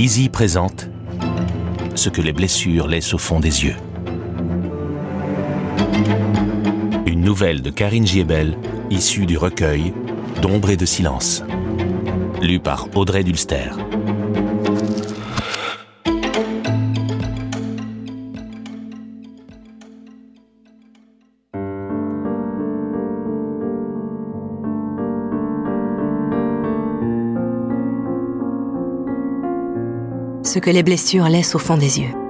Lizzie présente Ce que les blessures laissent au fond des yeux. Une nouvelle de Karine Giebel, issue du recueil d'Ombre et de silence, lu par Audrey Dulster. Ce que les blessures laissent au fond des yeux.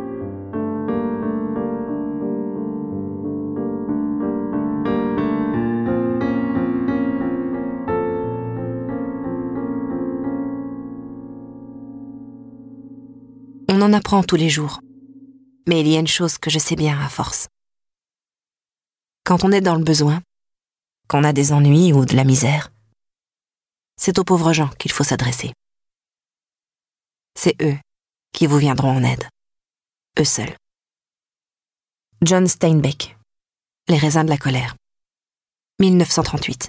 On en apprend tous les jours, mais il y a une chose que je sais bien à force. Quand on est dans le besoin, qu'on a des ennuis ou de la misère, c'est aux pauvres gens qu'il faut s'adresser. C'est eux qui vous viendront en aide. Eux seuls. John Steinbeck, Les raisins de la colère. 1938.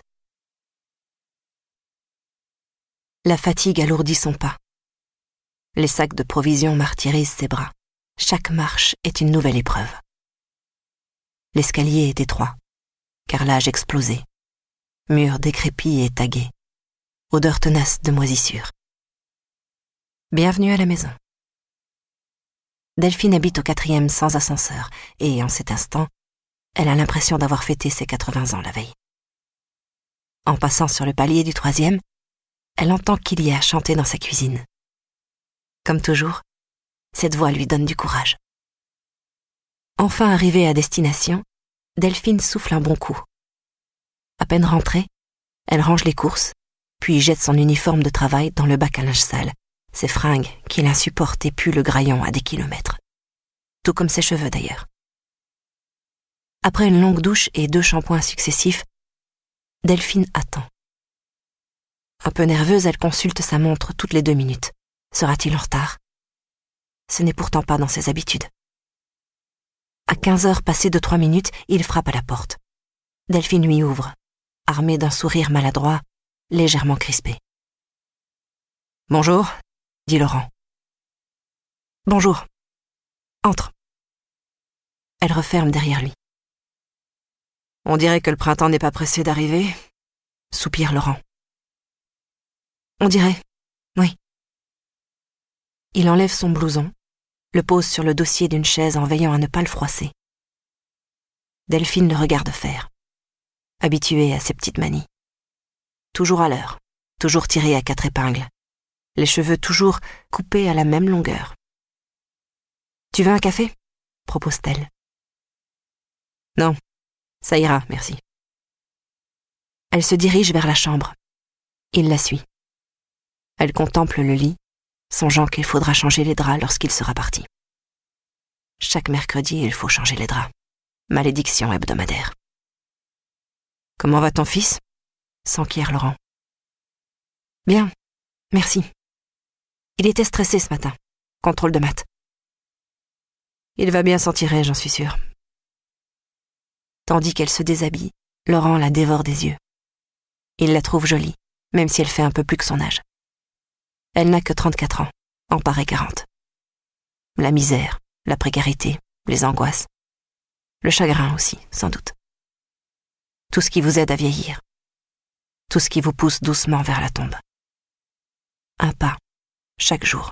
La fatigue alourdit son pas. Les sacs de provisions martyrisent ses bras. Chaque marche est une nouvelle épreuve. L'escalier est étroit, carrelage explosé, mur décrépit et tagué, odeur tenace de moisissure. Bienvenue à la maison. Delphine habite au 4e sans ascenseur et, en cet instant, elle a l'impression d'avoir fêté ses 80 ans la veille. En passant sur le palier du 3e, elle entend Kylia chanter dans sa cuisine. Comme toujours, cette voix lui donne du courage. Enfin arrivée à destination, Delphine souffle un bon coup. À peine rentrée, elle range les courses, puis jette son uniforme de travail dans le bac à linge sale, ses fringues qui l'insupportent et puent le graillon à des kilomètres. Tout comme ses cheveux d'ailleurs. Après une longue douche et 2 shampoings successifs, Delphine attend. Un peu nerveuse, elle consulte sa montre toutes les 2 minutes. Sera-t-il en retard? Ce n'est pourtant pas dans ses habitudes. À 15h passées de 3 minutes, il frappe à la porte. Delphine lui ouvre, armée d'un sourire maladroit, légèrement crispé. « Bonjour », dit Laurent. « Bonjour. Entre. » Elle referme derrière lui. « On dirait que le printemps n'est pas pressé d'arriver, » soupire Laurent. « On dirait, oui. » Il enlève son blouson, le pose sur le dossier d'une chaise en veillant à ne pas le froisser. Delphine le regarde faire, habituée à ses petites manies. Toujours à l'heure, toujours tirée à 4 épingles, les cheveux toujours coupés à la même longueur. « Tu veux un café ?» propose-t-elle. « Non, ça ira, merci. » Elle se dirige vers la chambre. Il la suit. Elle contemple le lit, songeant qu'il faudra changer les draps lorsqu'il sera parti. Chaque mercredi, il faut changer les draps. Malédiction hebdomadaire. « Comment va ton fils ?» s'enquiert Laurent. « Bien, merci. Il était stressé ce matin. Contrôle de maths. Il va bien s'en tirer, j'en suis sûre. » Tandis qu'elle se déshabille, Laurent la dévore des yeux. Il la trouve jolie, même si elle fait un peu plus que son âge. Elle n'a que 34 ans, en paraît 40. La misère, la précarité, les angoisses. Le chagrin aussi, sans doute. Tout ce qui vous aide à vieillir. Tout ce qui vous pousse doucement vers la tombe. Un pas, chaque jour.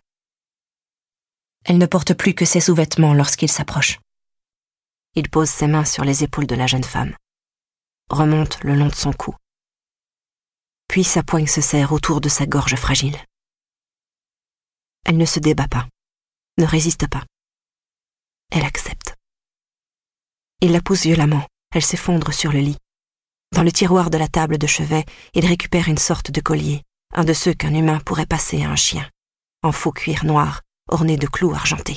Elle ne porte plus que ses sous-vêtements lorsqu'il s'approche. Il pose ses mains sur les épaules de la jeune femme, remonte le long de son cou. Puis sa poigne se serre autour de sa gorge fragile. Elle ne se débat pas, ne résiste pas. Elle accepte. Il la pousse violemment, elle s'effondre sur le lit. Dans le tiroir de la table de chevet, il récupère une sorte de collier, un de ceux qu'un humain pourrait passer à un chien, en faux cuir noir, orné de clous argentés.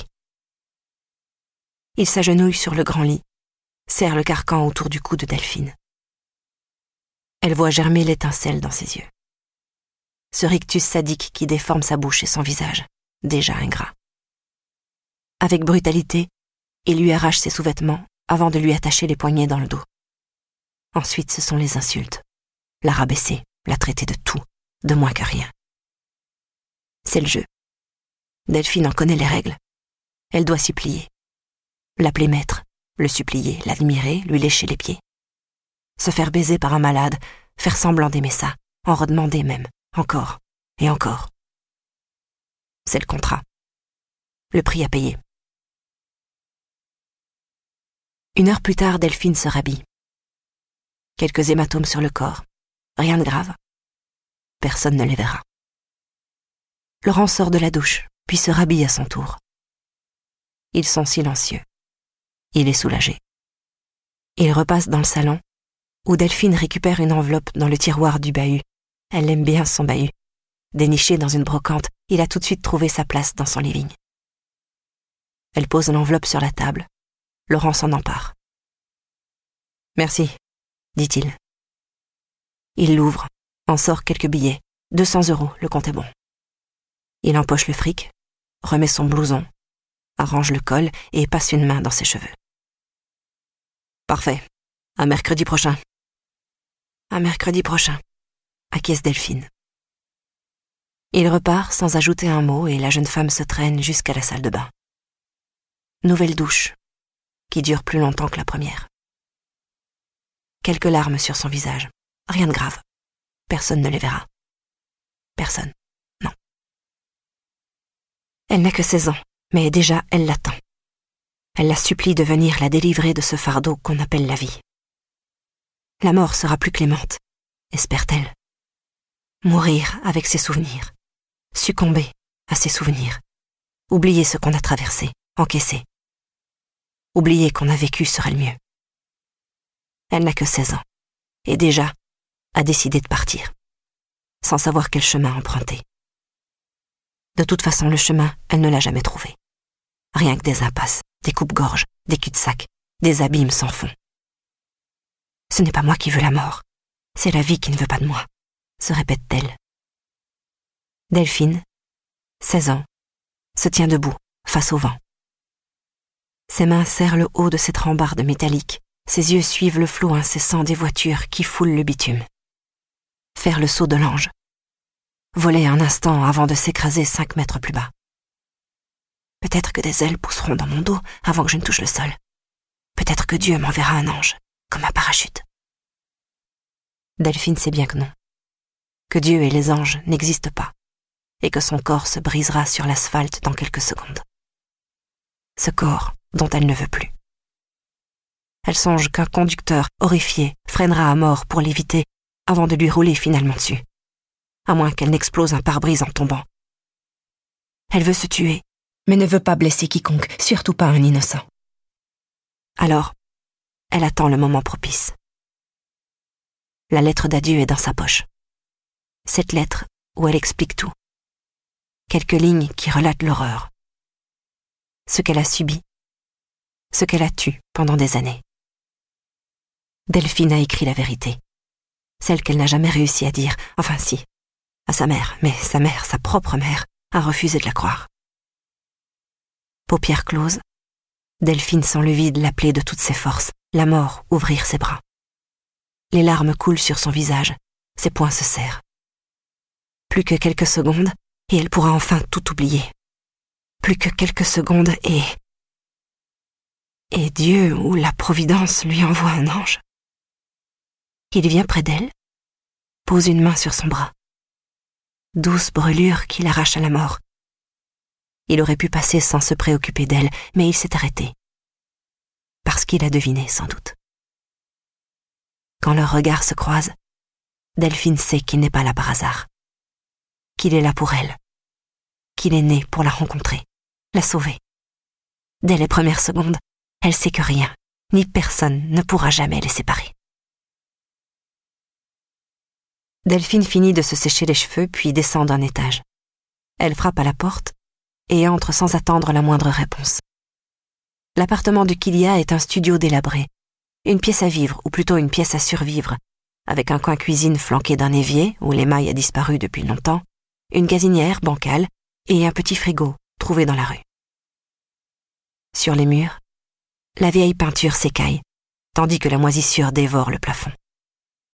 Il s'agenouille sur le grand lit, serre le carcan autour du cou de Delphine. Elle voit germer l'étincelle dans ses yeux. Ce rictus sadique qui déforme sa bouche et son visage, déjà ingrat. Avec brutalité, il lui arrache ses sous-vêtements avant de lui attacher les poignets dans le dos. Ensuite, ce sont les insultes. La rabaisser, la traiter de tout, de moins que rien. C'est le jeu. Delphine en connaît les règles. Elle doit s'y plier. L'appeler maître, le supplier, l'admirer, lui lécher les pieds. Se faire baiser par un malade, faire semblant d'aimer ça, en redemander même, encore et encore. C'est le contrat. Le prix à payer. 1 heure plus tard, Delphine se rhabille. Quelques hématomes sur le corps. Rien de grave. Personne ne les verra. Laurent sort de la douche, puis se rhabille à son tour. Ils sont silencieux. Il est soulagé. Il repasse dans le salon, où Delphine récupère une enveloppe dans le tiroir du bahut. Elle aime bien son bahut. Déniché dans une brocante, il a tout de suite trouvé sa place dans son living. Elle pose l'enveloppe sur la table. Laurent s'en empare. « Merci », dit-il. Il l'ouvre, en sort quelques billets. 200 €, le compte est bon. Il empoche le fric, remet son blouson, arrange le col et passe une main dans ses cheveux. « Parfait. À mercredi prochain. » « À mercredi prochain », acquiesce Delphine. Il repart sans ajouter un mot et la jeune femme se traîne jusqu'à la salle de bain. Nouvelle douche, qui dure plus longtemps que la première. Quelques larmes sur son visage. Rien de grave. Personne ne les verra. Personne. Non. Elle n'a que 16 ans, mais déjà elle l'attend. Elle la supplie de venir la délivrer de ce fardeau qu'on appelle la vie. La mort sera plus clémente, espère-t-elle. Mourir avec ses souvenirs. Succomber à ses souvenirs. Oublier ce qu'on a traversé, encaissé. Oublier qu'on a vécu serait le mieux. Elle n'a que 16 ans, et déjà a décidé de partir, sans savoir quel chemin emprunter. De toute façon, le chemin, elle ne l'a jamais trouvé. Rien que des impasses, des coupes-gorges, des cul-de-sac, des abîmes sans fond. Ce n'est pas moi qui veux la mort, c'est la vie qui ne veut pas de moi, se répète-t-elle. Delphine, 16 ans, se tient debout, face au vent. Ses mains serrent le haut de ses rambardes métalliques, ses yeux suivent le flot incessant des voitures qui foulent le bitume. Faire le saut de l'ange. Voler un instant avant de s'écraser 5 mètres plus bas. Peut-être que des ailes pousseront dans mon dos avant que je ne touche le sol. Peut-être que Dieu m'enverra un ange, comme un parachute. Delphine sait bien que non. Que Dieu et les anges n'existent pas, et que son corps se brisera sur l'asphalte dans quelques secondes. Ce corps dont elle ne veut plus. Elle songe qu'un conducteur, horrifié, freinera à mort pour l'éviter avant de lui rouler finalement dessus, à moins qu'elle n'explose un pare-brise en tombant. Elle veut se tuer, mais ne veut pas blesser quiconque, surtout pas un innocent. Alors, elle attend le moment propice. La lettre d'adieu est dans sa poche. Cette lettre où elle explique tout. Quelques lignes qui relatent l'horreur. Ce qu'elle a subi. Ce qu'elle a tué pendant des années. Delphine a écrit la vérité. Celle qu'elle n'a jamais réussi à dire, enfin si, à sa mère, mais sa mère, sa propre mère, a refusé de la croire. Paupières closes, Delphine sent le vide l'appeler de toutes ses forces, la mort ouvrir ses bras. Les larmes coulent sur son visage, ses poings se serrent. Plus que quelques secondes, et elle pourra enfin tout oublier. Plus que quelques secondes, et Dieu ou la Providence lui envoie un ange. Il vient près d'elle, pose une main sur son bras. Douce brûlure qui l'arrache à la mort. Il aurait pu passer sans se préoccuper d'elle, mais il s'est arrêté. Parce qu'il a deviné, sans doute. Quand leurs regards se croisent, Delphine sait qu'il n'est pas là par hasard. Qu'il est là pour elle. Qu'il est né pour la rencontrer, la sauver. Dès les premières secondes, elle sait que rien, ni personne ne pourra jamais les séparer. Delphine finit de se sécher les cheveux puis descend d'un étage. Elle frappe à la porte et entre sans attendre la moindre réponse. L'appartement de Kilia est un studio délabré, une pièce à vivre ou plutôt une pièce à survivre, avec un coin cuisine flanqué d'un évier où l'émail a disparu depuis longtemps, une gazinière bancale et un petit frigo trouvé dans la rue. Sur les murs, la vieille peinture s'écaille, tandis que la moisissure dévore le plafond.